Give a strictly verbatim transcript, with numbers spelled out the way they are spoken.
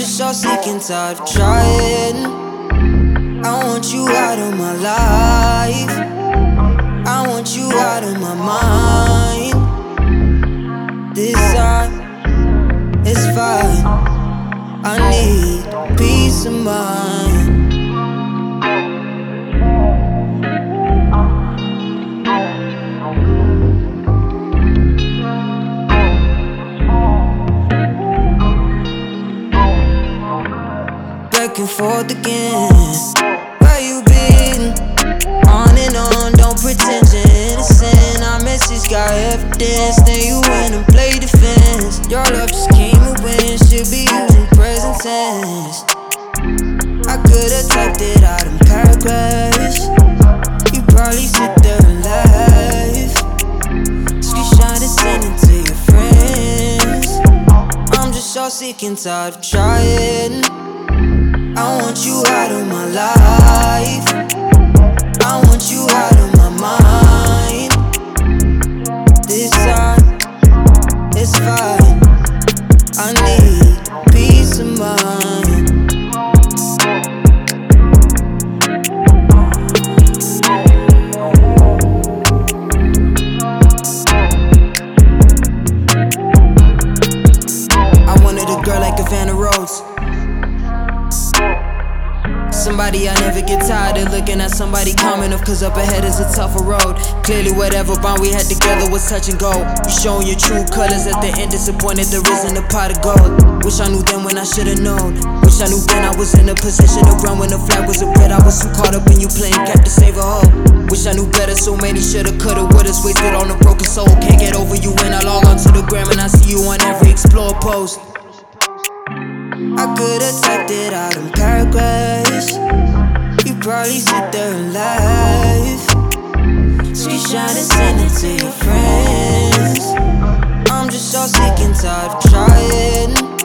just so sick and tired of trying. I want you out of my life. I want you out of my mind. This time, it's fine. I need peace of mind. Back and forth again. Where you been? On and on, don't pretend you're innocent. Our message got evidence. Then you went and played defense. Your love just came and went. Should be using present tense. I could've typed it out in paragraphs. You probably sit there and laugh. Screenshot and send it to your friends. I'm just so sick and tired of trying. I want you out of my life. I want you out of my mind. This time, it's fine. I need peace of mind. I wanted a girl like Havana Rose. Somebody I never get tired of looking at, somebody common enough, cause up ahead is a tougher road. Clearly whatever bond we had together was touch and go. You showing your true colors at the end, disappointed there isn't a pot of gold. Wish I knew then when I should've known. Wish I knew then I was in a position to run when the flag was a red. I was too caught up in you playing cap to save a hoe. Wish I knew better, so many shoulda, coulda, wouldas wasted on a broken soul. Can't get over you when I log onto the gram and I see you on every explore post. I could've typed it out in paragraphs. You probably sit there and laugh. Screenshot and send it to your friends. I'm just so sick and tired of trying.